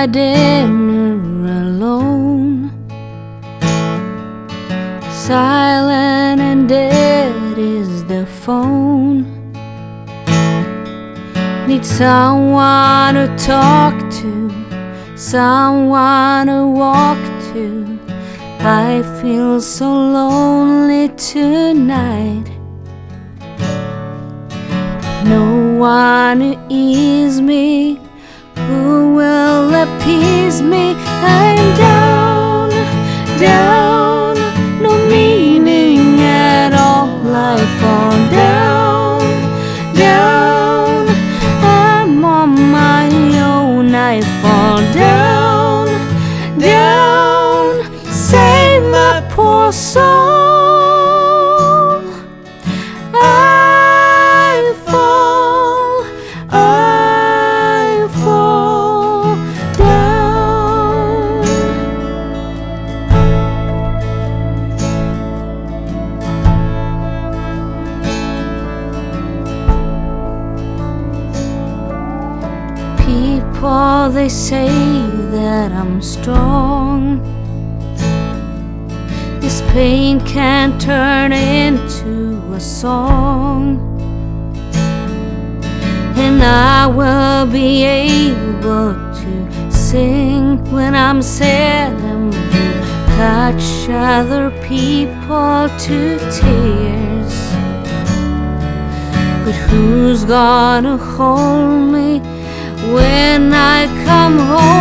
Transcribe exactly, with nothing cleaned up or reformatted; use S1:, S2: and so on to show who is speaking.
S1: my dinner alone. Silent and dead is the phone. Need someone to talk to, someone to walk to. I feel so lonely tonight. No one to ease me, who will appease me? I'm down, down, no meaning at all. I fall down, down, I'm on my own. I fall down, down, save my poor soul. I fall, I fall down. People, they say that I'm strong. This pain can turn into a song, and I will be able to sing when I'm sad and blue, touch other people to tears. But who's gonna hold me when I come home?